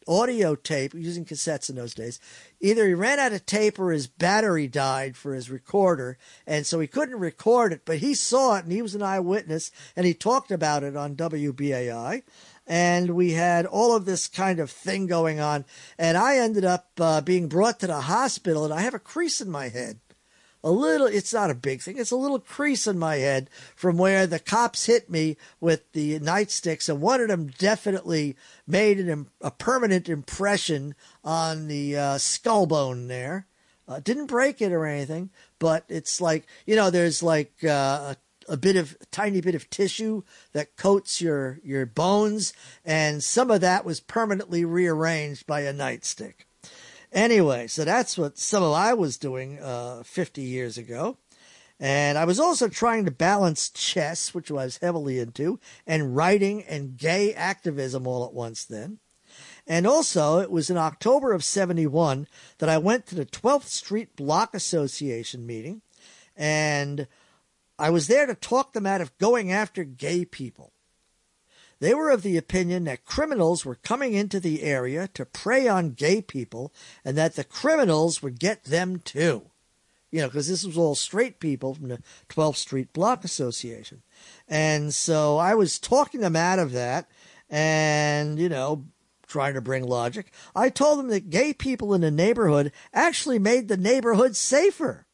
audio tape, using cassettes in those days. Either he ran out of tape or his battery died for his recorder, and so he couldn't record it, but he saw it, and he was an eyewitness, and he talked about it on W B A I. And we had all of this kind of thing going on, and I ended up uh, being brought to the hospital, and I have a crease in my head. A little, it's not a big thing, it's a little crease in my head from where the cops hit me with the nightsticks, and one of them definitely made an, a permanent impression on the uh, skull bone there. Uh, didn't break it or anything, but it's like, you know, there's like uh, a a bit of a tiny bit of tissue that coats your, your bones, and some of that was permanently rearranged by a nightstick. Anyway, so that's what some of I was doing uh, fifty years ago. And I was also trying to balance chess, which I was heavily into, and writing and gay activism all at once then. And also, it was in October of seventy-one that I went to the twelfth Street Block Association meeting, and I was there to talk them out of going after gay people. They were of the opinion that criminals were coming into the area to prey on gay people, and that the criminals would get them too. You know, because this was all straight people from the twelfth Street Block Association. And so I was talking them out of that and, you know, trying to bring logic. I told them that gay people in the neighborhood actually made the neighborhood safer.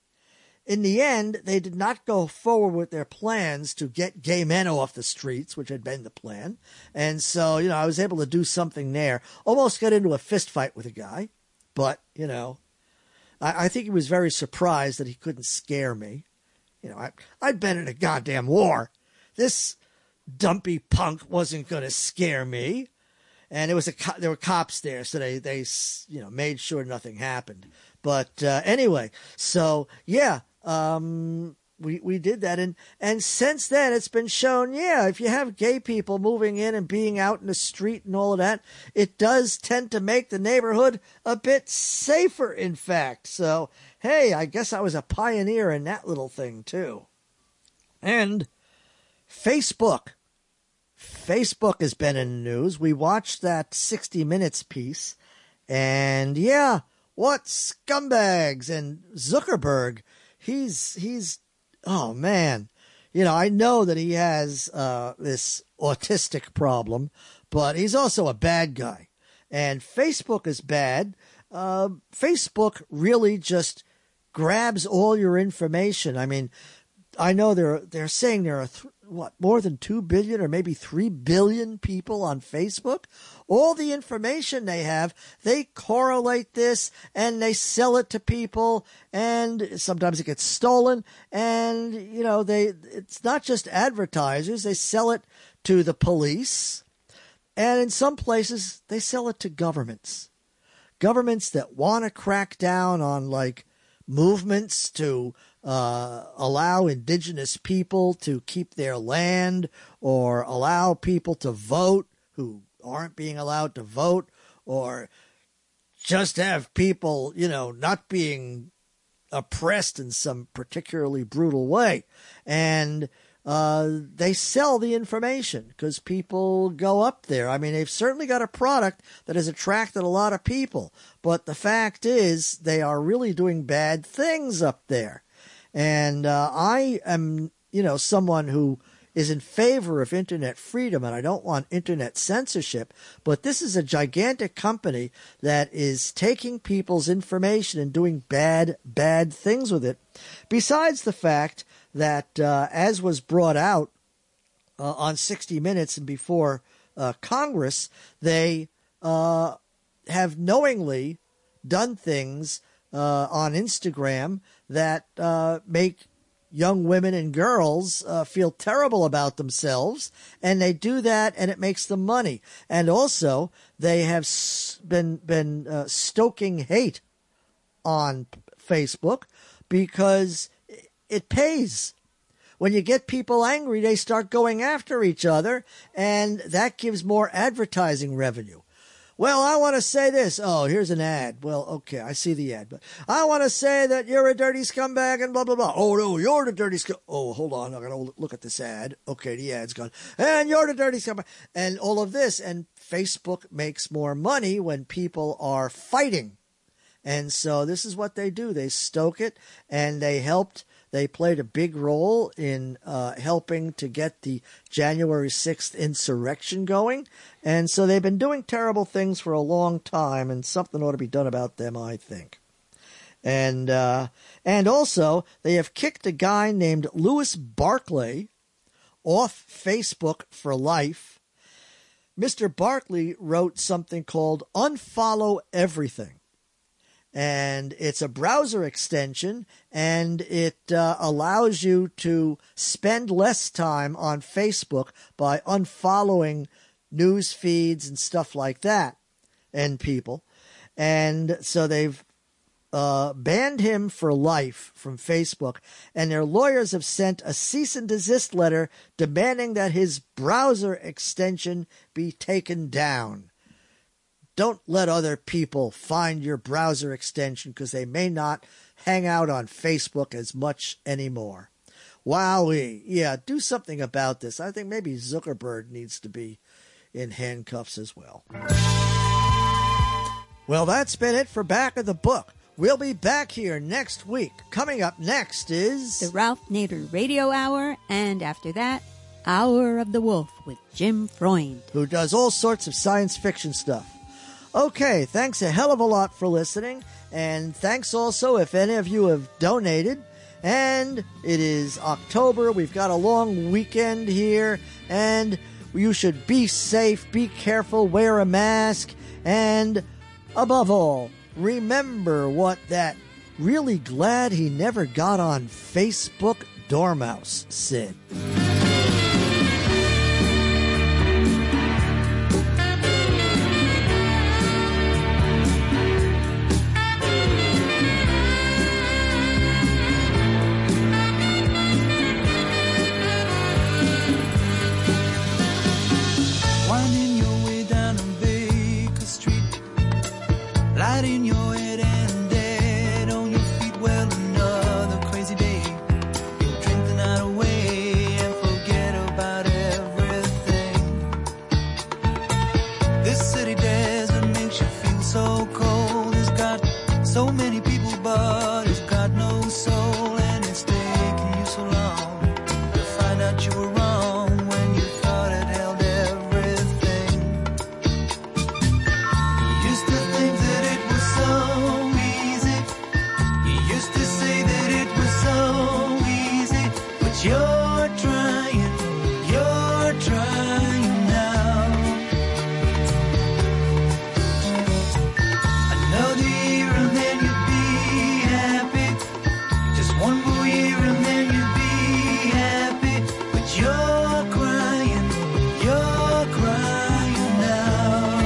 In the end, they did not go forward with their plans to get gay men off the streets, which had been the plan. And so, you know, I was able to do something there. Almost got into a fist fight with a guy. But, you know, I, I think he was very surprised that he couldn't scare me. You know, I, I'd been in a goddamn war. This dumpy punk wasn't going to scare me. And it was a co- there were cops there, so they, they you know, made sure nothing happened. But uh, anyway, so, yeah. Um, we, we did that. And, and since then it's been shown, yeah, if you have gay people moving in and being out in the street and all of that, it does tend to make the neighborhood a bit safer, in fact. So, hey, I guess I was a pioneer in that little thing too. And Facebook. Facebook has been in the news. We watched that sixty minutes piece, and yeah, what scumbags. And Zuckerberg, He's, he's, oh man, you know, I know that he has uh, this autistic problem, but he's also a bad guy. And Facebook is bad. Uh, Facebook really just grabs all your information. I mean, I know they're, they're saying there are, th- what, more than two billion or maybe three billion people on Facebook. All the information they have, they correlate this and they sell it to people, and sometimes it gets stolen. And, you know, they, it's not just advertisers. They sell it to the police. And in some places, they sell it to governments. Governments that want to crack down on, like, movements to uh, allow indigenous people to keep their land, or allow people to vote who aren't being allowed to vote, or just have people, you know, not being oppressed in some particularly brutal way. And uh, they sell the information because people go up there. I mean, they've certainly got a product that has attracted a lot of people, but the fact is they are really doing bad things up there. And uh, I am, you know, someone who is in favor of internet freedom, and I don't want internet censorship, but this is a gigantic company that is taking people's information and doing bad, bad things with it. Besides the fact that, uh, as was brought out uh, on sixty minutes and before uh, Congress, they uh, have knowingly done things uh, on Instagram that uh, make young women and girls uh, feel terrible about themselves, and they do that, and it makes them money. And also, they have been been uh, stoking hate on Facebook because it pays. When you get people angry, they start going after each other, and that gives more advertising revenue. Well, I want to say this. Oh, here's an ad. Well, okay, I see the ad. But I want to say that you're a dirty scumbag and blah, blah, blah. Oh, no, you're the dirty scumbag. Oh, hold on. I'm going to look at this ad. Okay, the ad's gone. And you're the dirty scumbag. And all of this. And Facebook makes more money when people are fighting. And so this is what they do. They stoke it, and they helped. They played a big role in uh, helping to get the January sixth insurrection going. And so they've been doing terrible things for a long time, and something ought to be done about them, I think. And uh, and also, they have kicked a guy named Louis Barclay off Facebook for life. Mister Barclay wrote something called Unfollow Everything. And it's a browser extension, and it uh, allows you to spend less time on Facebook by unfollowing news feeds and stuff like that and people. And so they've uh, banned him for life from Facebook, and their lawyers have sent a cease and desist letter demanding that his browser extension be taken down. Don't let other people find your browser extension because they may not hang out on Facebook as much anymore. Wowee. Yeah, do something about this. I think maybe Zuckerberg needs to be in handcuffs as well. Well, that's been it for Back of the Book. We'll be back here next week. Coming up next is... The Ralph Nader Radio Hour, and after that, Hour of the Wolf with Jim Freund, who does all sorts of science fiction stuff. Okay, thanks a hell of a lot for listening, and thanks also if any of you have donated. And it is October, we've got a long weekend here, and you should be safe, be careful, wear a mask, and above all, remember what that really glad he never got on Facebook Dormouse said. In your head and dead on your feet, well, another crazy day. You'll drink the night away and forget about everything. This city desert makes you feel so cold. It's got so many people, but it's got no soul. And it's taken you so long to find out you were wrong when you thought it held everything. You used to think that it was so easy. You used to say that it was so easy, but you're trying, you're trying now. Another year and then you'd be happy. Just one more year and then you'd be happy, but you're crying, you're crying now.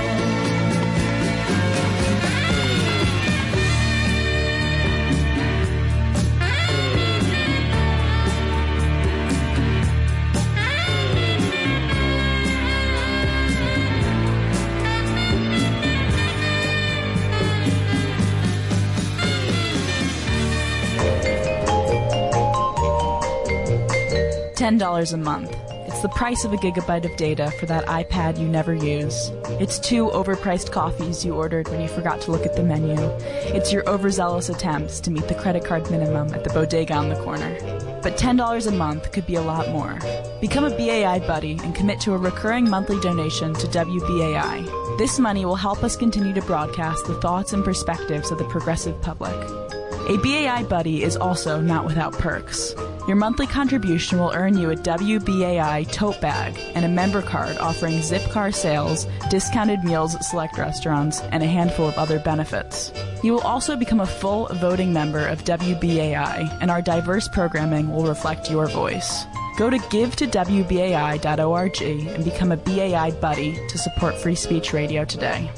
ten dollars a month. It's the price of a gigabyte of data for that iPad you never use. It's two overpriced coffees you ordered when you forgot to look at the menu. It's your overzealous attempts to meet the credit card minimum at the bodega on the corner. But ten dollars a month could be a lot more. Become a B A I buddy and commit to a recurring monthly donation to W B A I. This money will help us continue to broadcast the thoughts and perspectives of the progressive public. A B A I buddy is also not without perks. Your monthly contribution will earn you a W B A I tote bag and a member card offering Zipcar sales, discounted meals at select restaurants, and a handful of other benefits. You will also become a full voting member of W B A I, and our diverse programming will reflect your voice. Go to give to W B A I dot org and become a B A I buddy to support free speech radio today.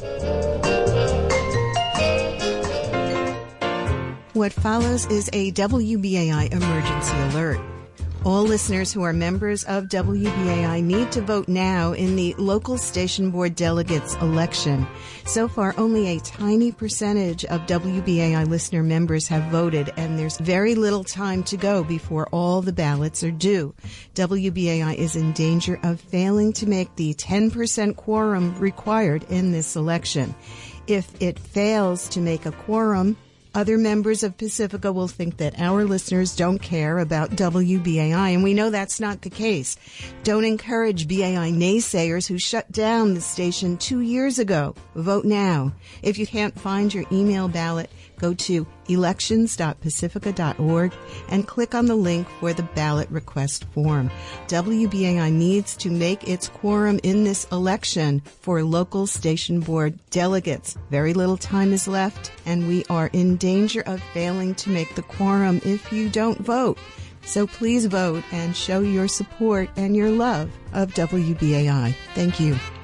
What follows is a W B A I emergency alert. All listeners who are members of W B A I need to vote now in the local station board delegates election. So far, only a tiny percentage of W B A I listener members have voted, and there's very little time to go before all the ballots are due. W B A I is in danger of failing to make the ten percent quorum required in this election. If it fails to make a quorum, other members of Pacifica will think that our listeners don't care about W B A I, and we know that's not the case. Don't encourage B A I naysayers who shut down the station two years ago. Vote now. If you can't find your email ballot, go to elections dot pacifica dot org and click on the link for the ballot request form. W B A I needs to make its quorum in this election for local station board delegates. Very little time is left, and we are in danger of failing to make the quorum if you don't vote. So please vote and show your support and your love of W B A I. Thank you.